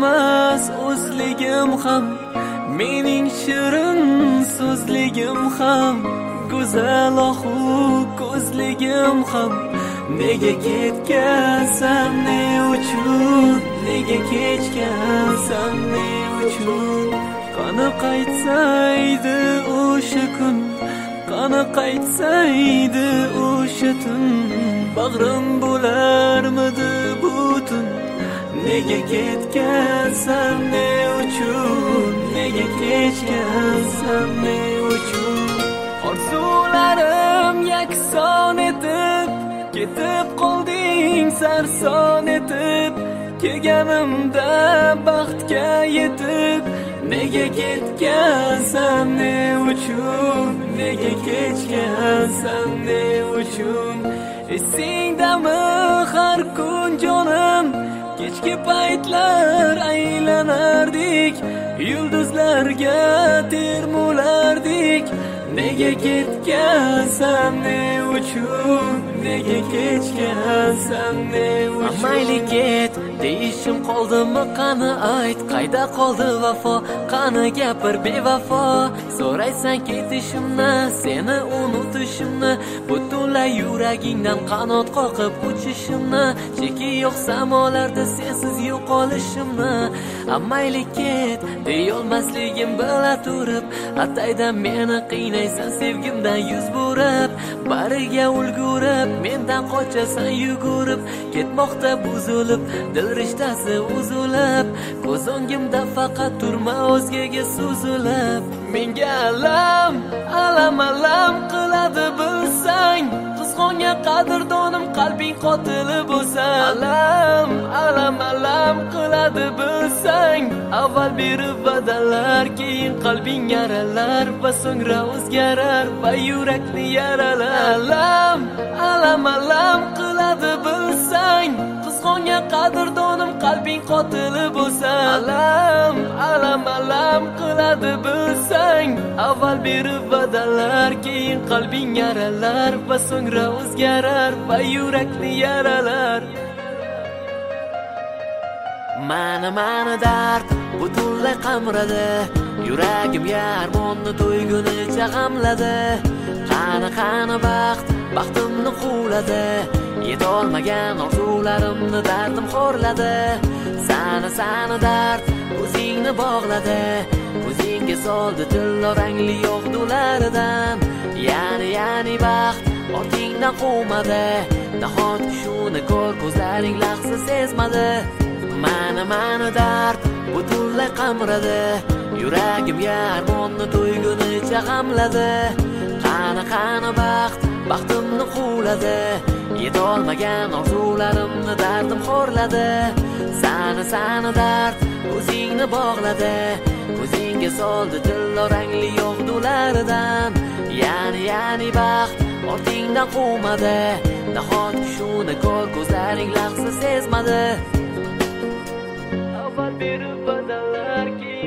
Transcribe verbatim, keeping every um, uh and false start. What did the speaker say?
emas o'zligim ham, mening shirin so'zligim ham, go'zal ohu ko'zligim ham. Nega ketgansan, ne uchun? Nega kechgansan, ne uchun? Qani qaytsaydi o'sha kun, qani qaytsaydi o'sha tun, bag'rim bo'larmidi butun. Nega ketgansan, ne uchun? Nega kechgansan, ne uchun? Orzularim yakson etib, ketib qolding sarson etib, kelganimda baxtga yetib. Nega ketgansan, ne uchun? Nega kechgansan, ne uchun? Esingdami har kun jonim, kechki paytlar aylanardik, yulduzlarga termulardik. Nega ketgansan, ne uchun? Nega kechgansan, ne uchun? Mayli ket deyishim qoldimi, qani ayt, qayda qoldi vafo? Qani gapir bevafo, so'raysan ketishimni, seni unutishimni, butunlay yuragingdan qanot qoqib uchishimni, cheki yo'q samolarda sensiz yo'qolishimni. Mayli ket deyolmasligim bila turib, ataydan meni qiynaysan sevgimdan yuz burib, bariga ulgurib mendan qochasan yugurib, ketmoqda buzilib dil rishtasi uzilib, ko'z o'ngimda faqat turma o'zgaga suzilib. Menga alam alam alam qiladi bilsang, qizg'ongan qadrdonim qalbing qotili bo'lsa. Alam alam alam qiladi bilsang, avval berib va'dalar, keyin qalbing yaralar va so'ngra o'zgarar va yurakni yaralar. Alam alam alam qiladi bilsang, qizg'ongan qadrdonim qalbing qotili bo'lsa. Alam alam alam qiladi bilsang, avval berib va'dalar, keyin qalbing yaralar va so'ngra o'zgarar va yurakni yaralar. Mana mana dard butunlay qamradi, yuragimga armonni to'ygunicha g'amladi. Qani qani baxt baxtimni quvladi, yetolmagan orzularimni dardim xo'rladi. Sana sana dard o'zingni bog'ladi, o'zingga soldi tillo rangli yog'dularidan. Yani yani baxt ortingdan quvmadi, nahotki shuni ko'r ko'zlaring lahza sezmadi. Mana mana dard butunlay qamradi, yuragimga armonni to'ygunicha g'amladi. Qani qani baxt baxtimni quvladi, yetolmagan orzularimni dardim xo'rladi. Sana sana dard o'zingni bog'ladi, o'zingga soldi tillo rangli yog'dularidan. Yani yani baxt ortingdan quvmadi, nahotki shuni ko'r ko'zlaring lahza sezmadi. Avval berib va'dalar, keyin